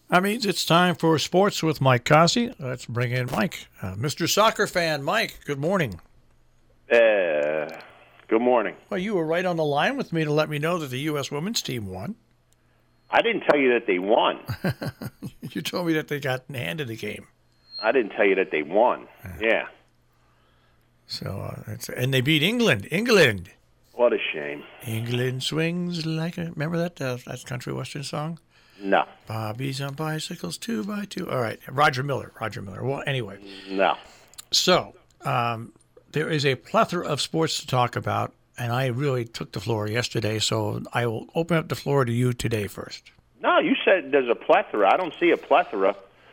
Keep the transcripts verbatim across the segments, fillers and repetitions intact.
That means it's time for sports with Mike Cossey. Let's bring in Mike, uh, Mister Soccer Fan. Mike, good morning. Uh, good morning. Well, you were right on the line with me to let me know that the U S women's team won. I didn't tell you that they won. You told me that they got handed the game. I didn't tell you that they won. Yeah. So, uh, it's, and they beat England. England. What a shame. England swings like a. Remember that uh, that country western song? No. Bobbies on bicycles, two by two. All right, Roger Miller. Roger Miller. Well, anyway. No. So, um, there is a plethora of sports to talk about, and I really took the floor yesterday, so I will open up the floor to you today first. No, you said there's a plethora. I don't see a plethora.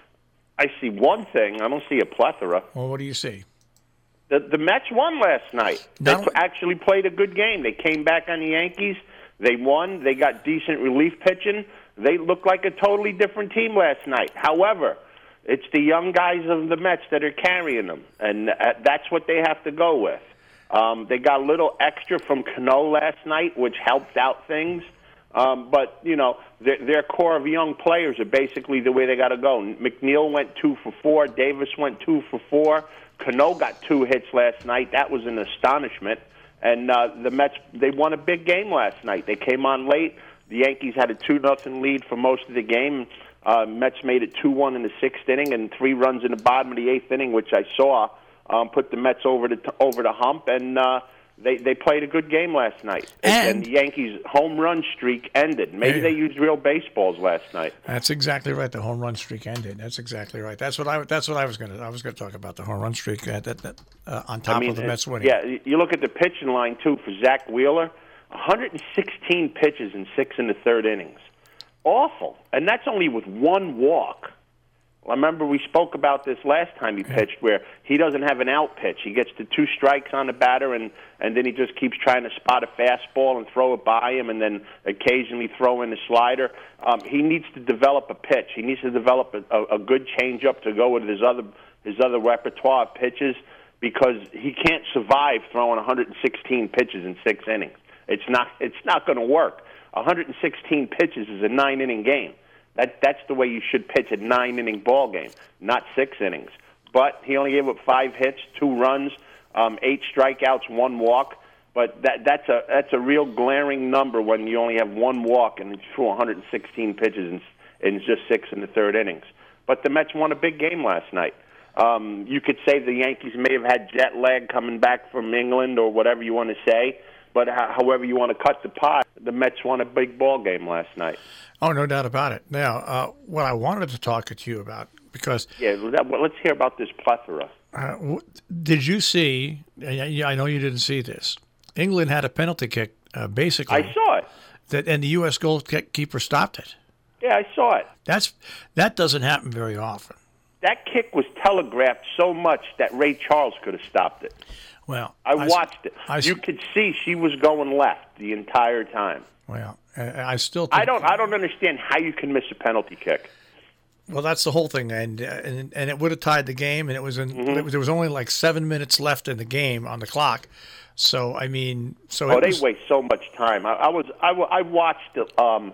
I see one thing. I don't see a plethora. Well, what do you see? The the Mets won last night. They Not- actually played a good game. They came back on the Yankees. They won. They got decent relief pitching. They looked like a totally different team last night. However, it's the young guys of the Mets that are carrying them, and uh, that's what they have to go with. Um, they got a little extra from Cano last night, which helped out things. Um, but, you know, their, their core of young players are basically the way they got to go. McNeil went two for four. Davis went two for four. Cano got two hits last night. That was an astonishment. And uh, the Mets, they won a big game last night. They came on late. The Yankees had a two nothing lead for most of the game. Uh, Mets made it two one in the sixth inning and three runs in the bottom of the eighth inning, which I saw, um, put the Mets over the, over the hump. And uh, they, they played a good game last night. And, and the Yankees' home run streak ended. Maybe they used real baseballs last night. That's exactly right. The home run streak ended. That's exactly right. That's what I. That's what I was going to. I was going to talk about the home run streak uh, that, that, uh, on top I mean, of the Mets winning. Yeah, you look at the pitching line too for Zach Wheeler. one hundred sixteen pitches in six and the third innings. Awful. And that's only with one walk. I remember we spoke about this last time he pitched, where he doesn't have an out pitch. He gets to two strikes on the batter, and, and then he just keeps trying to spot a fastball and throw it by him, and then occasionally throw in a slider. Um, he needs to develop a pitch. He needs to develop a, a, a good changeup to go with his other his other repertoire of pitches, because he can't survive throwing one hundred sixteen pitches in six innings. It's not it's not going to work. one hundred sixteen pitches is a nine-inning game. That that's the way you should pitch a nine-inning ball game, not six innings. But he only gave up five hits, two runs, um, eight strikeouts, one walk. But that that's a that's a real glaring number when you only have one walk and you threw one hundred sixteen pitches in, in just six in the third innings. But the Mets won a big game last night. Um, you could say the Yankees may have had jet lag coming back from England or whatever you want to say. But however you want to cut the pie, the Mets won a big ball game last night. Oh, no doubt about it. Now, uh, what I wanted to talk to you about, because yeah, that, well, let's hear about this plethora. Uh, w- did you see? I know you didn't see this. England had a penalty kick, uh, basically. I saw it. That and the U S goalkeeper stopped it. Yeah, I saw it. That's that doesn't happen very often. That kick was telegraphed so much that Ray Charles could have stopped it. Well, I, I watched it. I, you could see she was going left the entire time. Well, I, I still. Think, I don't. I don't understand how you can miss a penalty kick. Well, that's the whole thing, and and, and it would have tied the game, and it was in. Mm-hmm. It was, there was only like seven minutes left in the game on the clock. So I mean, so oh, it they was, waste so much time. I, I was. I, I watched um,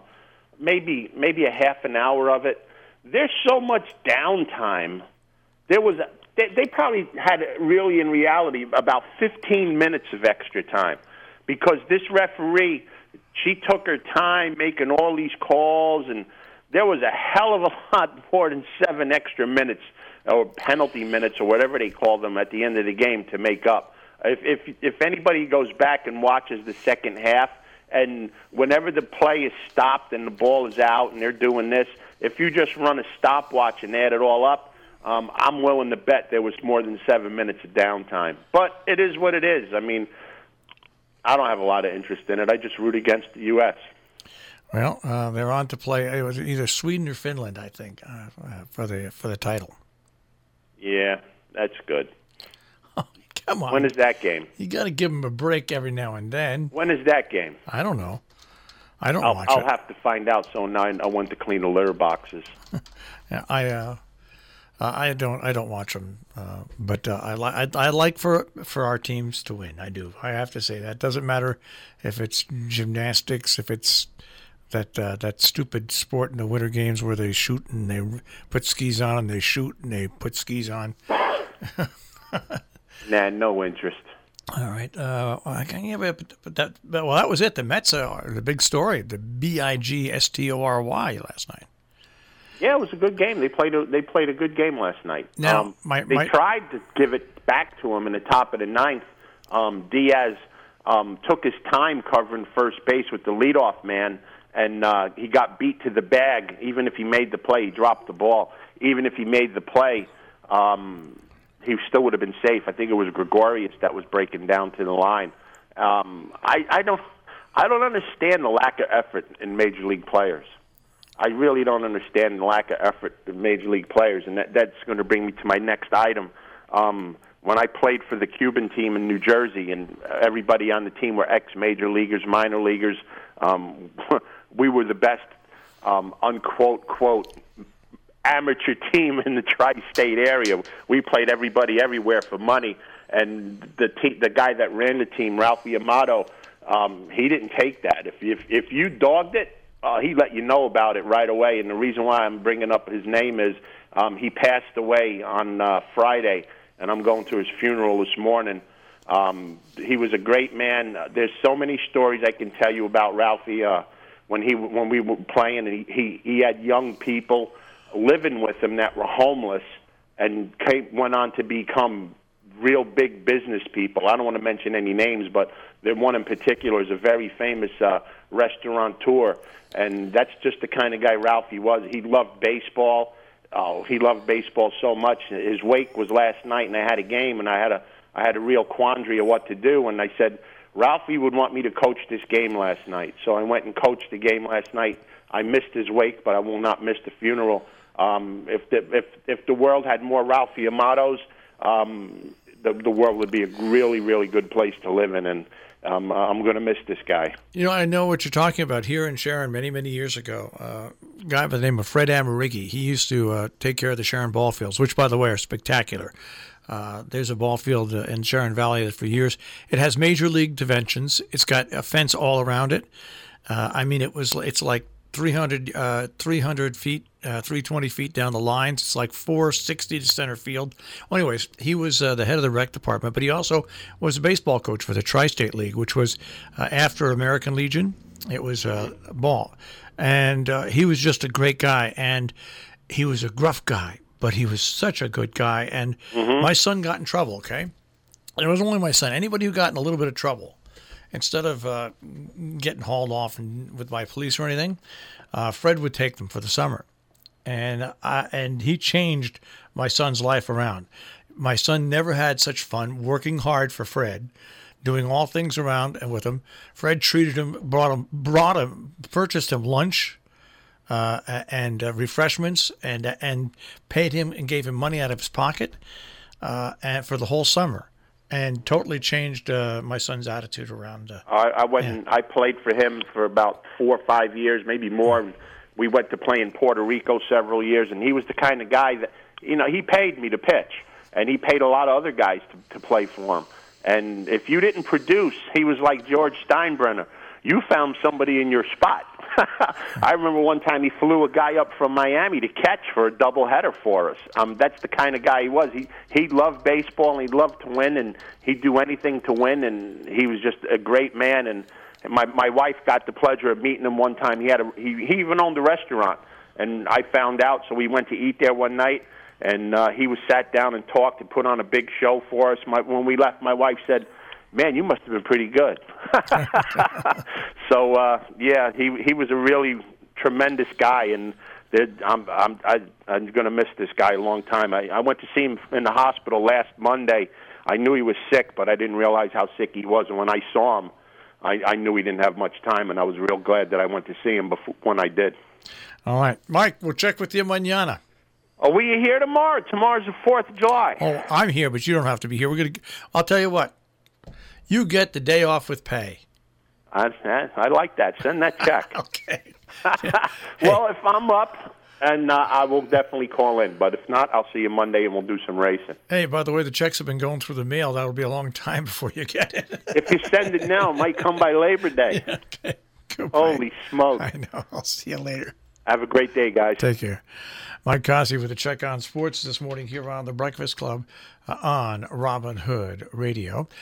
maybe maybe a half an hour of it. There's so much downtime. There was. A, they, they probably had really, in reality, about fifteen minutes of extra time, because this referee, she took her time making all these calls, and there was a hell of a lot more than seven extra minutes or penalty minutes or whatever they call them at the end of the game to make up. If if if anybody goes back and watches the second half, and whenever the play is stopped and the ball is out and they're doing this, if you just run a stopwatch and add it all up, um, I'm willing to bet there was more than seven minutes of downtime. But it is what it is. I mean, I don't have a lot of interest in it. I just root against the U S Well, uh, they're on to play. It was either Sweden or Finland, I think, uh, for the for the title. Yeah, that's good. Oh, come on. When is that game? You got to give them a break every now and then. When is that game? I don't know. I don't I'll, watch I'll it. have to find out. So now I want to clean the litter boxes. yeah, I uh, I don't I don't watch them, uh, but uh, I like I, I like for for our teams to win. I do. I have to say that. Doesn't matter if it's gymnastics, if it's that uh, that stupid sport in the Winter Games where they shoot and they put skis on and they shoot and they put skis on. Nah, no interest. All right. Uh, I can't give it, but that, but, well, that was it. The Mets are the big story. The B I G S T O R Y last night. Yeah, it was a good game. They played a, they played a good game last night. Now, um, my, they my, tried to give it back to him in the top of the ninth. Um, Diaz um, took his time covering first base with the leadoff man, and uh, he got beat to the bag. Even if he made the play, he dropped the ball. Even if he made the play, um, he still would have been safe. I think it was Gregorius that was breaking down to the line. Um, I, I don't, I don't understand the lack of effort in major league players. I really don't understand the lack of effort in major league players, and that, that's going to bring me to my next item. Um, when I played for the Cuban team in New Jersey, and everybody on the team were ex-major leaguers, minor leaguers, um, we were the best, um, unquote, quote, amateur team in the tri-state area. We played everybody everywhere for money, and the te- the guy that ran the team, Ralphie Amato, um, he didn't take that. If if if you dogged it, uh, he let you know about it right away. And the reason why I'm bringing up his name is um, he passed away on uh, Friday, and I'm going to his funeral this morning. Um, he was a great man. Uh, there's so many stories I can tell you about Ralphie. Uh, when he when we were playing, and he, he he had young people living with him that were homeless and came, went on to become real big business people. I don't want to mention any names, but the one in particular is a very famous uh, restaurateur, and that's just the kind of guy Ralphie was. He loved baseball. Oh, he loved baseball so much. His wake was last night, and I had a game, and I had a I had a real quandary of what to do, and I said, Ralphie would want me to coach this game last night. So I went and coached the game last night. I missed his wake, but I will not miss the funeral. Um, if the if if the world had more Ralphie Amatos, um, the the world would be a really really good place to live in, and um, I'm going to miss this guy. You know, I know what you're talking about. Here in Sharon, many many years ago, uh, a guy by the name of Fred Amerighi. He used to uh, take care of the Sharon ball fields, which, by the way, are spectacular. Uh, there's a ball field uh, in Sharon Valley that for years it has major league dimensions. It's got a fence all around it. Uh, I mean, it was it's like three hundred, uh, three hundred feet, uh, three hundred twenty feet down the lines. It's like four sixty to center field. Well, anyways, he was uh, the head of the rec department, but he also was a baseball coach for the Tri-State League, which was uh, after American Legion. It was uh, ball. And uh, he was just a great guy, and he was a gruff guy, but he was such a good guy. And mm-hmm. my son got in trouble, okay? And it was only my son. Anybody who got in a little bit of trouble, instead of uh, getting hauled off and, with by police or anything, uh, Fred would take them for the summer. And I, and he changed my son's life around. My son never had such fun working hard for Fred, doing all things around and with him. Fred treated him, brought him, brought him, purchased him lunch uh, and uh, refreshments, and and paid him and gave him money out of his pocket uh, and for the whole summer. And totally changed uh, my son's attitude around. Uh, I, I went yeah. and I played for him for about four or five years, maybe more. We went to play in Puerto Rico several years, and he was the kind of guy that, you know, he paid me to pitch, and he paid a lot of other guys to, to play for him. And if you didn't produce, he was like George Steinbrenner. You found somebody in your spot. I remember one time he flew a guy up from Miami to catch for a doubleheader for us. Um, that's the kind of guy he was. He he loved baseball, and he loved to win, and he'd do anything to win, and he was just a great man. And my my wife got the pleasure of meeting him one time. He had a he, he even owned a restaurant, and I found out, so we went to eat there one night, and uh, he was sat down and talked and put on a big show for us. My, when we left, my wife said, man, you must have been pretty good. so, uh, yeah, he he was a really tremendous guy, and I'm I'm I, I'm going to miss this guy a long time. I, I went to see him in the hospital last Monday. I knew he was sick, but I didn't realize how sick he was. And when I saw him, I, I knew he didn't have much time, and I was real glad that I went to see him before, when I did. All right, Mike, we'll check with you mañana. Are we here tomorrow? Tomorrow's the fourth of July. Oh, I'm here, but you don't have to be here. We're gonna. I'll tell you what. You get the day off with pay. I, I like that. Send that check. Okay. Well, if I'm up, and uh, I will definitely call in. But if not, I'll see you Monday, and we'll do some racing. Hey, by the way, the checks have been going through the mail. That'll be a long time before you get it. If you send it now, it might come by Labor Day. Yeah, okay. Goodbye. Holy smoke. I know. I'll see you later. Have a great day, guys. Take care. Mike Cossey with a check on sports this morning here on the Breakfast Club uh, on Robin Hood Radio.